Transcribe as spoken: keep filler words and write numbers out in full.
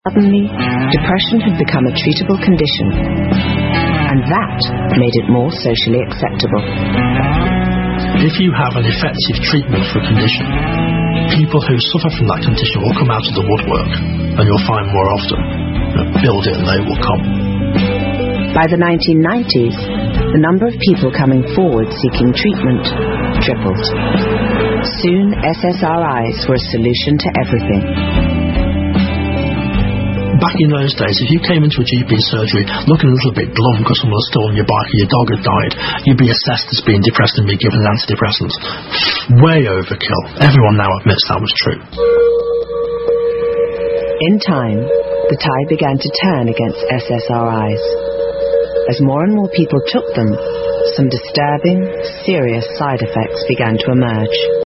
Suddenly, depression had become a treatable condition, and that made it more socially acceptable. If you have an effective treatment for a condition, people who suffer from that condition will come out of the woodwork, and you'll find more often, you know, build it and they will come. By the nineteen nineties, the number of people coming forward seeking treatment tripled. Soon, S S R Is were a solution to everything. Back in those days, if you came into a G P surgery looking a little bit glum because someone was still on your bike and your dog had died, you'd be assessed as being depressed and be given an antidepressant. Way overkill. Everyone now admits that was true. In time, the tide began to turn against S S R Is. As more and more people took them, some disturbing, serious side effects began to emerge.